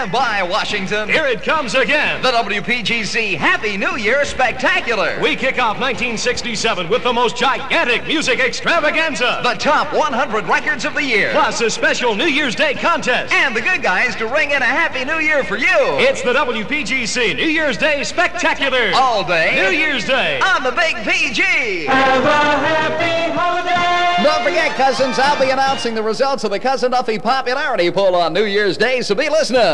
Stand by, Washington. Here it comes again. The WPGC Happy New Year Spectacular. We kick off 1967 with the most gigantic music extravaganza. The top 100 records of the year. Plus a special New Year's Day contest. And the good guys to ring in a Happy New Year for you. It's the WPGC New Year's Day Spectacular. All day. New Year's Day. On the Big PG. Have a happy holiday. Don't forget, cousins, I'll be announcing the results of the Cousin Duffy popularity poll on New Year's Day, so be listening.